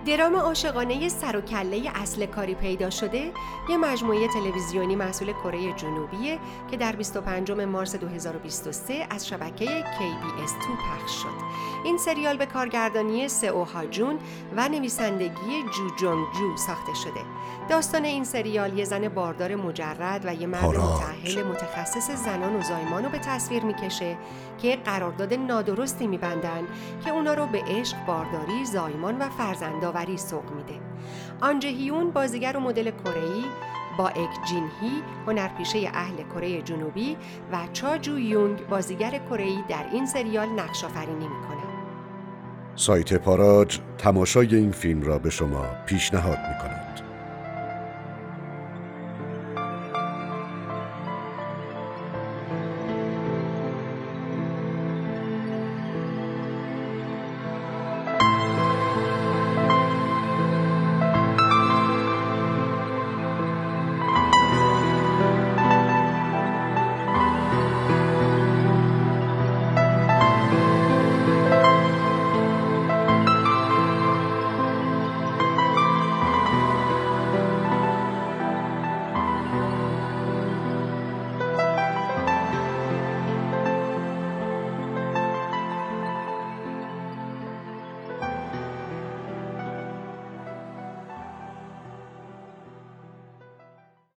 درام عاشقانه سر و کله اصل کاری پیدا شده یه مجموعه تلویزیونی محصول کره جنوبیه که در 25 مارس 2023 از شبکه KBS2 پخش شد. این سریال به کارگردانی سئو ها جون و نویسندگی جو جونگ جو ساخته شده. داستان این سریال یه زن باردار مجرد و یه مرد متأهل متخصص زنان و زایمان رو به تصویر میکشه که قرارداد نادرستی میبندن که اونا رو به عشق، بارداری، زایمان و فرزندآوری سوق میده. آن جه هیون بازیگر و مدل کره‌ای، با اک جین هی هنرپیشه اهل کره جنوبی و چا جو یونگ بازیگر کره‌ای در این سریال نقش آفرینی میکنه. سایت پاراج تماشای این فیلم را به شما پیشنهاد می‌کند.